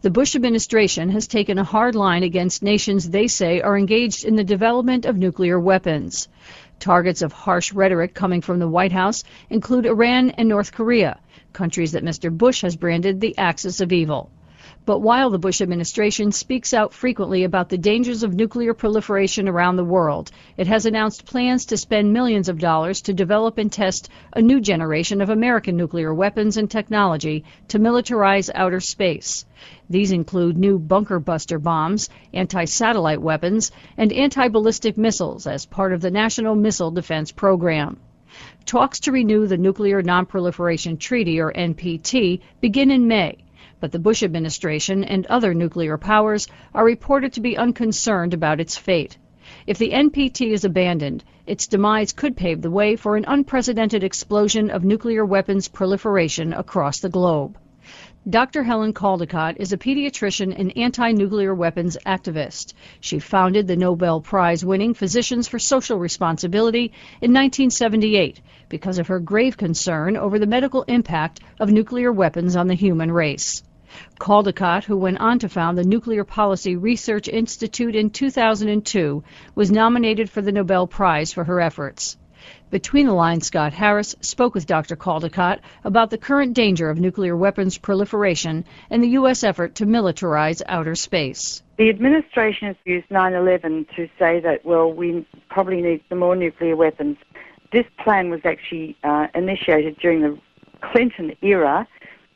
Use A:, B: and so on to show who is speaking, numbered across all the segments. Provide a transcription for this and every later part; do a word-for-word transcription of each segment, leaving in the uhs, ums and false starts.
A: The Bush administration has taken a hard line against nations they say are engaged in the development of nuclear weapons. Targets of harsh rhetoric coming from the White House include Iran and North Korea, countries that Mister Bush has branded the axis of evil. But while the Bush administration speaks out frequently about the dangers of nuclear proliferation around the world, it has announced plans to spend millions of dollars to develop and test a new generation of American nuclear weapons and technology to militarize outer space. These include new bunker buster bombs, anti-satellite weapons, and anti-ballistic missiles as part of the National Missile Defense Program. Talks to renew the Nuclear Non-Proliferation Treaty, or N P T, begin in May. But the Bush administration and other nuclear powers are reported to be unconcerned about its fate. If the N P T is abandoned, its demise could pave the way for an unprecedented explosion of nuclear weapons proliferation across the globe. Doctor Helen Caldicott is a pediatrician and anti-nuclear weapons activist. She founded the Nobel Prize-winning Physicians for Social Responsibility in nineteen seventy-eight because of her grave concern over the medical impact of nuclear weapons on the human race. Caldicott, who went on to found the Nuclear Policy Research Institute in two thousand two, was nominated for the Nobel Prize for her efforts. Between the Lines, Scott Harris spoke with Doctor Caldicott about the current danger of nuclear weapons proliferation and the U S effort to militarize outer space.
B: The administration has used nine eleven to say that, well, we probably need some more nuclear weapons. This plan was actually uh, initiated during the Clinton era,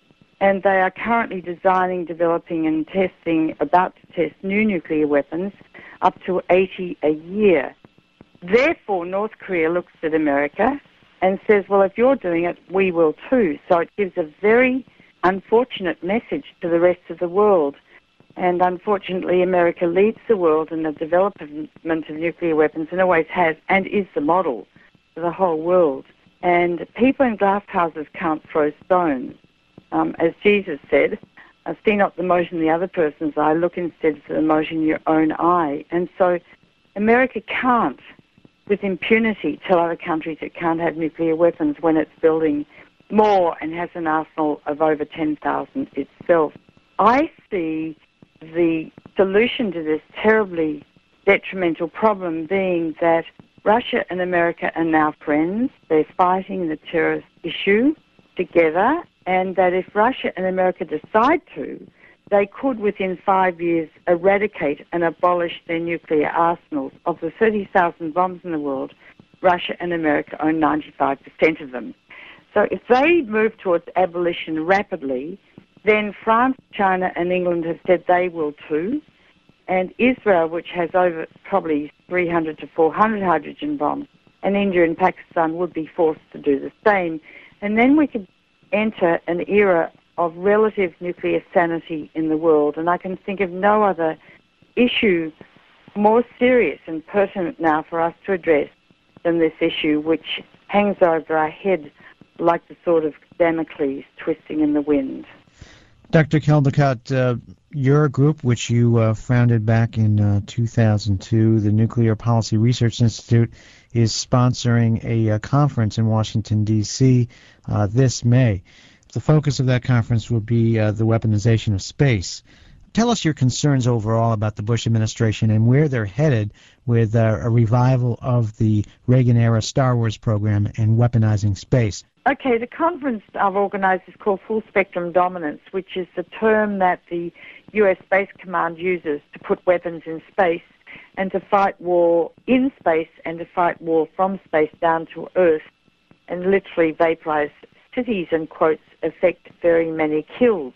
B: and they are currently designing, developing and testing, about to test new nuclear weapons, up to eighty a year. Therefore, North Korea looks at America and says, well, if you're doing it, we will too. So it gives a very unfortunate message to the rest of the world. And unfortunately, America leads the world in the development of nuclear weapons and always has, and is the model for the whole world. And people in glass houses can't throw stones. Um, as Jesus said, uh, see not the mote in the other person's eye, look instead for the mote in your own eye. And so America can't, with impunity, tell other countries it can't have nuclear weapons when it's building more and has an arsenal of over ten thousand itself. I see the solution to this terribly detrimental problem being that Russia and America are now friends. They're fighting the terrorist issue together, and that if Russia and America decide to, they could, within five years, eradicate and abolish their nuclear arsenals. Of the thirty thousand bombs in the world, Russia and America own ninety-five percent of them. So if they move towards abolition rapidly, then France, China and England have said they will too. And Israel, which has over probably three hundred to four hundred hydrogen bombs, and India and Pakistan would be forced to do the same. And then we could enter an era of relative nuclear sanity in the world. And I can think of no other issue more serious and pertinent now for us to address than this issue, which hangs over our head like the sword of Damocles twisting in the wind.
C: Doctor Caldicott, uh, your group, which you uh, founded back in uh, two thousand two, the Nuclear Policy Research Institute, is sponsoring a uh, conference in Washington, D C uh, this May. The focus of that conference will be uh, the weaponization of space. Tell us your concerns overall about the Bush administration and where they're headed with uh, a revival of the Reagan-era Star Wars program and weaponizing space.
B: Okay, the conference I've organised is called Full Spectrum Dominance, which is the term that the U S Space Command uses to put weapons in space and to fight war in space and to fight war from space down to Earth and literally vaporise cities and, quotes, effect very many kills.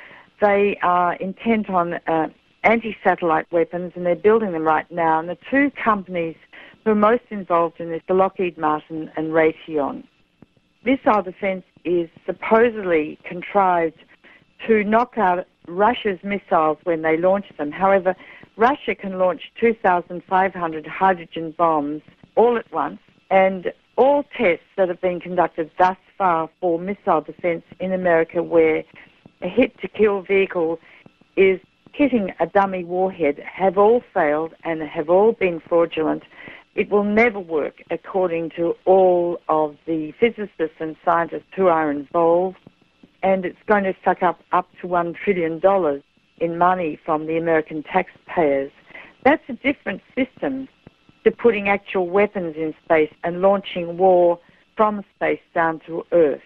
B: They are intent on uh, anti-satellite weapons, and they're building them right now. And the two companies who are most involved in this are Lockheed Martin and Raytheon. Missile defence is supposedly contrived to knock out Russia's missiles when they launch them. However, Russia can launch two thousand five hundred hydrogen bombs all at once, and all tests that have been conducted thus far for missile defence in America, where a hit-to-kill vehicle is hitting a dummy warhead, have all failed and have all been fraudulent. It will never work, according to all of the physicists and scientists who are involved, and it's going to suck up up to one trillion dollars. in money from the American taxpayers. That's a different system to putting actual weapons in space and launching war from space down to Earth.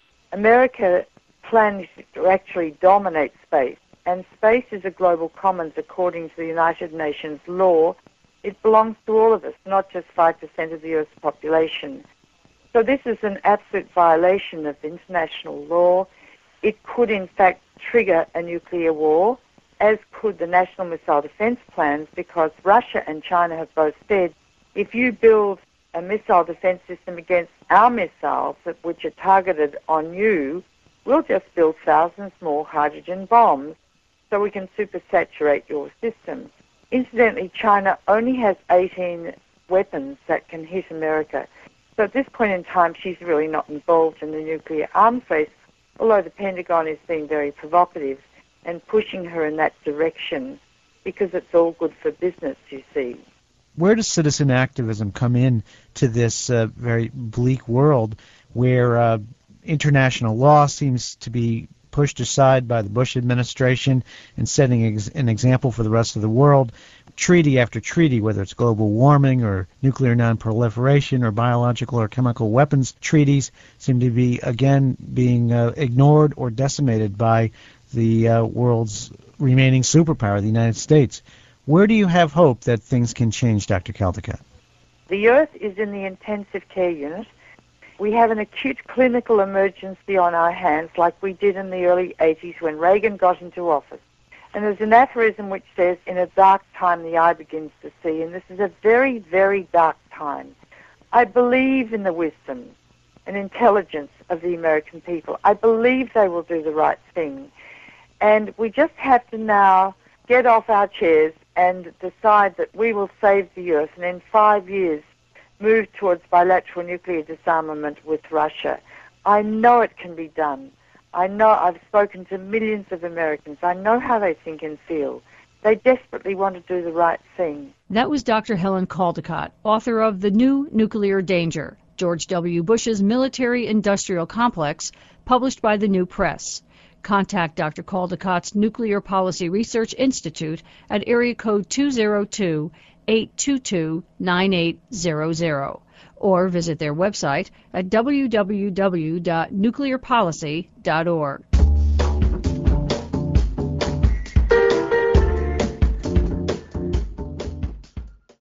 B: America plans to actually dominate space, and space is a global commons according to the United Nations law. It belongs to all of us, not just five percent of the Earth's population. So this is an absolute violation of international law. It could, in fact, trigger a nuclear war, as could the National Missile Defense Plans, because Russia and China have both said, if you build a missile defense system against our missiles, that, which are targeted on you, we'll just build thousands more hydrogen bombs so we can supersaturate your systems. Incidentally, China only has eighteen weapons that can hit America. So at this point in time, she's really not involved in the nuclear arms race, although the Pentagon is being very provocative and pushing her in that direction because it's all good for business, you see.
C: Where does citizen activism come in to this uh, very bleak world where uh, international law seems to be pushed aside by the Bush administration and setting ex- an example for the rest of the world? Treaty after treaty, whether it's global warming or nuclear nonproliferation or biological or chemical weapons treaties, seem to be, again, being uh, ignored or decimated by the uh, world's remaining superpower, the United States. Where do you have hope that things can change, Doctor Caldicott?
B: The Earth is in the intensive care unit. We have an acute clinical emergency on our hands like we did in the early eighties when Reagan got into office. And there's an aphorism which says, in a dark time the eye begins to see, and this is a very, very dark time. I believe in the wisdom and intelligence of the American people. I believe they will do the right thing. And we just have to now get off our chairs and decide that we will save the Earth, and in five years move towards bilateral nuclear disarmament with Russia. I know it can be done. I know, I've spoken to millions of Americans. I know how they think and feel. They desperately want to do the right thing.
A: That was Doctor Helen Caldicott, author of The New Nuclear Danger, George W. Bush's Military-Industrial Complex, published by the New Press. Contact Doctor Caldicott's Nuclear Policy Research Institute at area code two oh two, eight two two, nine eight zero zero or visit their website at w w w dot nuclear policy dot org.